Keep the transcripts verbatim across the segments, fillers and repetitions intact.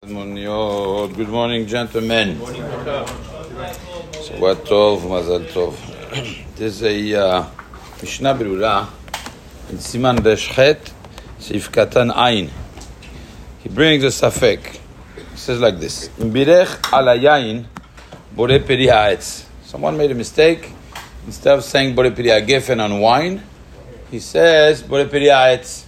Good morning, gentlemen. Good morning, Shabbat Tov, Mazal Tov. There's a uh, Mishnah Berurah in Siman Resh Chet, Seif Katan Ayin. He brings a safek. He says like this: Imbirech ala yayin bore peri ha'etz. Someone made a mistake. Instead of saying bore peri ha'gefen on wine, he says bore peri ha'etz.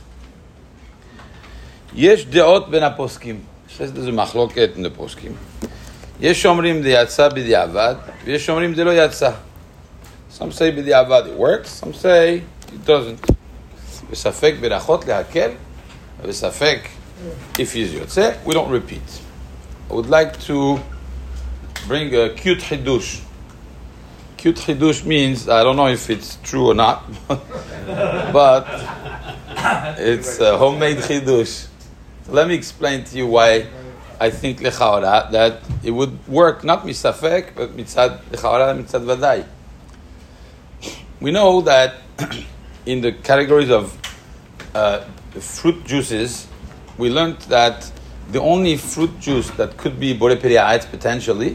Yesh deot ben haposkim. Says there's a machloket in the poskim. Yesh omrim de yatsa b'diavad, yesh omrim de lo yatsa. Some say b'diavad it works, some say it doesn't. V'safek berachot lehakel, v'safek if he's yotze, we don't repeat. I would like to bring a cute chidush. Cute chidush means, I don't know if it's true or not, but it's a homemade chidush. Let me explain to you why I think lechaora that it would work not misafek but mitzad lechaora mitzad vadai. We know that in the categories of uh, fruit juices, we learned that the only fruit juice that could be borei peri ha'etz potentially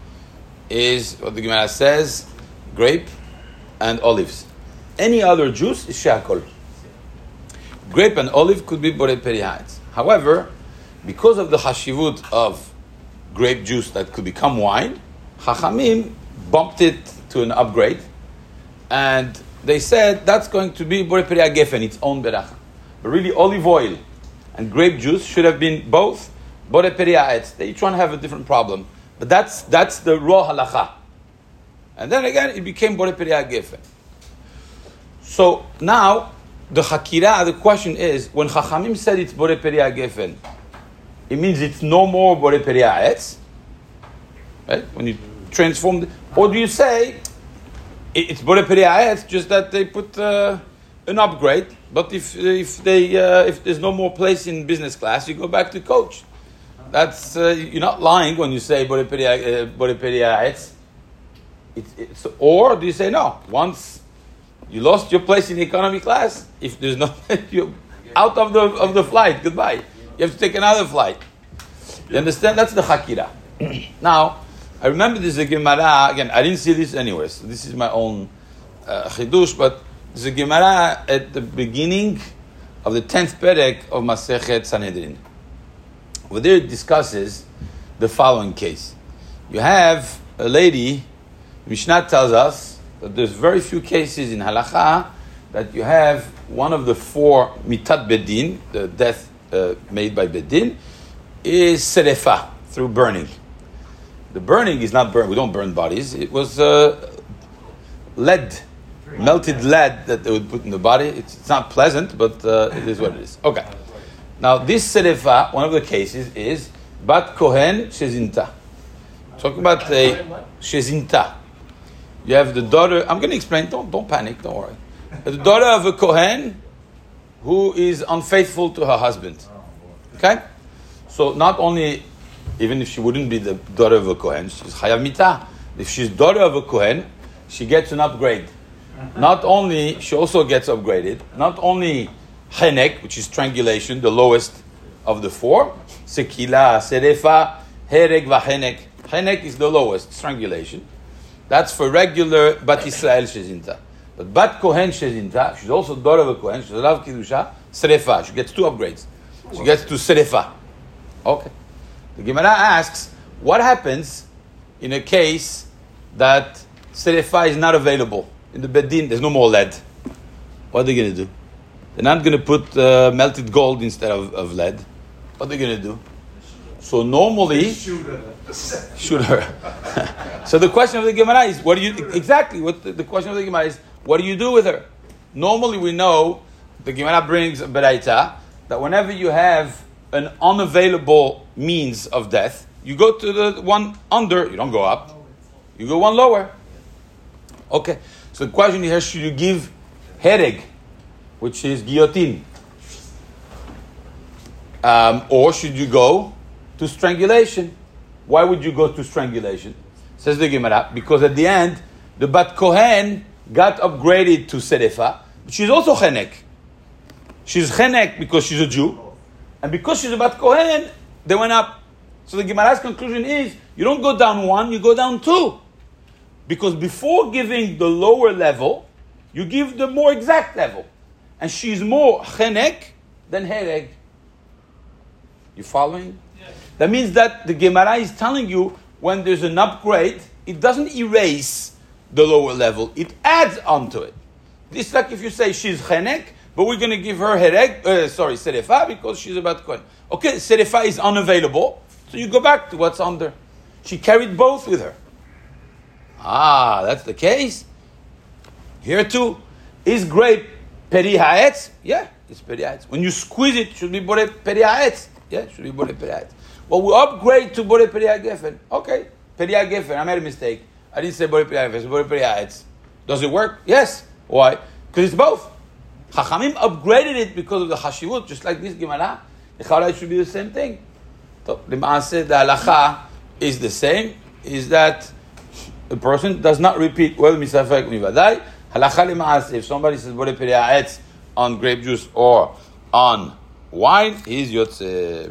is what the Gemara says: grape and olives. Any other juice is she'akol. Grape and olive could be borei peri ha'etz. However, because of the hashivut of grape juice that could become wine, Chachamim bumped it to an upgrade, and they said that's going to be borei peri ha'gefen, its own beracha. But really, olive oil and grape juice should have been both borei peri ha'etz. They each one have a different problem, but that's that's the raw halacha. And then again, it became borei peri ha'gefen. So now, the Hakira, the question is, when Chachamim said it's borei peri ha'gefen, it means it's no more borei peri ha'etz, right? When you transform, the, or do you say it's borei peri ha'etz, just that they put uh, an upgrade? But if if they uh, if there's no more place in business class, you go back to coach. That's uh, you're not lying when you say borei peri uh, borei peri ha'etz. It's, it's or do you say no? Once you lost your place in economy class, if there's no, you're out of the of the flight. Goodbye. You have to take another flight. You understand? That's the Hakira. Now, I remember this a Gemara. Again, I didn't see this anywhere, so this is my own uh, chidush. But there's a Gemara at the beginning of the tenth perek of Masechet Sanhedrin. Over there, it discusses the following case. You have a lady. Mishnah tells us that there's very few cases in halacha that you have one of the four mitat bedin, the death uh, made by bedin, is serefa, through burning. The burning is not burn. We don't burn bodies. It was uh, lead, melted lead that they would put in the body. It's, it's not pleasant, but uh, it is what it is. Okay. Now this serefa, one of the cases is bat kohen shezinta. Talking about a shezinta. You have the daughter. I'm going to explain. Don't don't panic. Don't worry. The daughter of a kohen who is unfaithful to her husband. Okay, so not only, even if she wouldn't be the daughter of a kohen, she's chayav mitah. If she's daughter of a kohen, she gets an upgrade. Not only she also gets upgraded. Not only chenek, which is strangulation, the lowest of the four. Sekila, serefa, hereg vachenek. Chenek is the lowest, strangulation. That's for regular Bat Yisrael Shezinta. But Bat Kohen Shezinta, she's also daughter of a Kohen, she's a Rav Kiddusha, Serefa. She gets two upgrades. She gets to Serefa. Okay. The Gemara asks, what happens in a case that Serefa is not available? In the Bedin, there's no more lead. What are they going to do? They're not going to put uh, melted gold instead of, of lead. What are they going to do? So normally, shoot her. Shoot her. So the question of the Gemara is, what do you exactly? What the, the question of the Gemara is, what do you do with her? Normally, we know the Gemara brings a beraita that whenever you have an unavailable means of death, you go to the one under. You don't go up. You go one lower. Okay. So the question here: should you give hereg, which is guillotine, um, or should you go to strangulation? Why would you go to strangulation? Says the Gemara, because at the end, the Bat Kohen got upgraded to Serefa, but she's also Chenek. She's Chenek because she's a Jew, and because she's a Bat Kohen, they went up. So the Gemara's conclusion is, you don't go down one, you go down two. Because before giving the lower level, you give the more exact level. And she's more chenek than hereg. You following? Yes. That means that the Gemara is telling you, when there's an upgrade, it doesn't erase the lower level, it adds onto it. This is like if you say she's chenek, but we're going to give her hereg, uh, sorry, serefa, because she's about to Kohen. Okay, serefa is unavailable, so you go back to what's under. She carried both with her. Ah, that's the case. Here too, is grape peri haetz? Yeah, it's peri haetz. When you squeeze it, it should be bore peri haetz. Yeah, it should be bore peri haetz. Well, we upgrade to bore peri hagefen. Okay, peri hagefen, I made a mistake. I didn't say bore peri hagefen, it's bore peri haetz. Does it work? Yes. Why? Because it's both. Chachamim upgraded it because of the Hashivut, just like this Gemara. The Chalai should be the same thing. So, the Maaseh, the halacha is the same, is that a person does not repeat, well, misafek mivadai, halacha l'maaseh, if somebody says bore peri haetz on grape juice or on wine, he's yotzeh.